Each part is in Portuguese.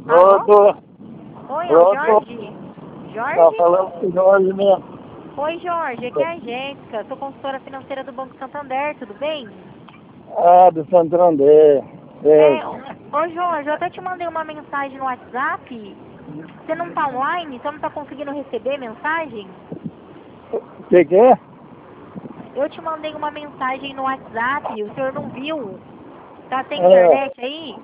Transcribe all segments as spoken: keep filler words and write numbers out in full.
Alô? Pronto. Oi, é o Pronto. Jorge? Tá Jorge? falando com o Jorge mesmo. Oi, Jorge, aqui é a Jéssica, sou consultora financeira do Banco Santander, tudo bem? Ah, do Santander. É, Certo. ô Jorge, eu até te mandei uma mensagem no WhatsApp. Você não tá online? Você não tá conseguindo receber mensagem? O que que é? Eu te mandei uma mensagem no WhatsApp, o senhor não viu? Tá sem É, internet aí?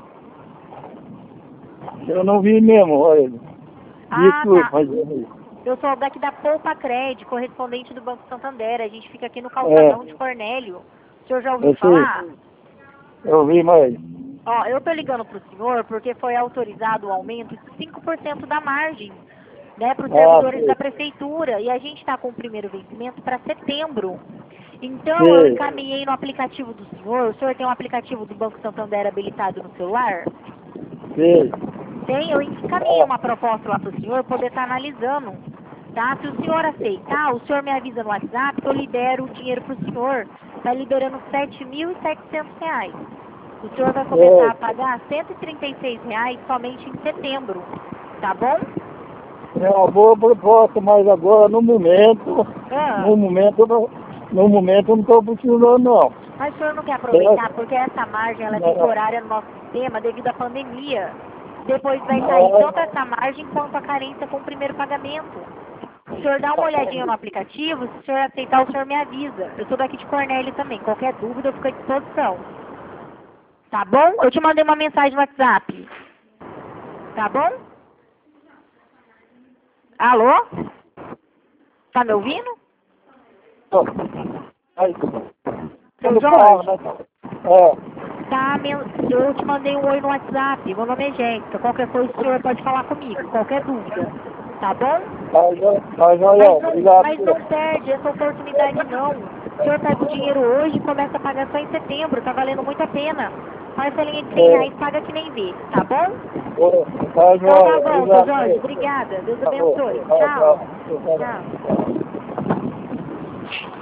eu não vi mesmo, olha. Ah, Desculpa, tá. mas... Eu sou daqui da Poupa Cred, correspondente do Banco Santander. A gente fica aqui no É, calçadão de Cornélio. O senhor já ouviu eu falar? sei. Eu vi, mas... Ó, eu tô ligando pro senhor porque foi autorizado o aumento de cinco por cento da margem, né, para os Ah, servidores sei. da prefeitura. E a gente está com o primeiro vencimento para setembro. Então, eu Sei. encaminhei no aplicativo do senhor. O senhor tem um aplicativo do Banco Santander habilitado no celular? Sei. Tem, eu encaminhei uma proposta lá pro senhor poder estar analisando. Tá? Se o senhor aceitar, o senhor me avisa no WhatsApp que eu libero o dinheiro pro senhor. Tá liberando sete mil e setecentos reais. O senhor vai começar a Certo. pagar cento e trinta e seis reais somente em setembro. Tá bom? É uma boa proposta, mas agora, no momento... Ah, No momento, não- no momento eu não estou precisando, não. mas o senhor não quer aproveitar Certo? porque essa margem ela é Não. temporária no nosso sistema devido à pandemia. Depois vai sair tanto Não. essa margem quanto a carência com o primeiro pagamento. O senhor dá uma olhadinha no aplicativo, se o senhor aceitar, o senhor me avisa. Eu sou daqui de Cornélio também. Qualquer dúvida, eu fico à disposição. Tá bom? Eu te mandei uma mensagem no WhatsApp. Tá bom? Alô? Tá me ouvindo? Aí, Seu no carro, Jorge? né? É. Tá, meu, eu te mandei um oi no WhatsApp. Meu nome é Jéssica. Qualquer coisa, o senhor pode falar comigo. Qualquer dúvida. Tá bom? Tá, jo- tá joia. Mas não, Obrigado. mas não perde essa oportunidade, não. O senhor pega o dinheiro hoje e começa a pagar só em setembro. Tá valendo muito a pena. Parcelinha de cem É, reais, paga que nem vê. Tá bom? é, tá Então tá joia. bom, seu Obrigado. Jorge. Obrigada. Deus Tá bom. abençoe. Tá, Tchau. tá. Tchau.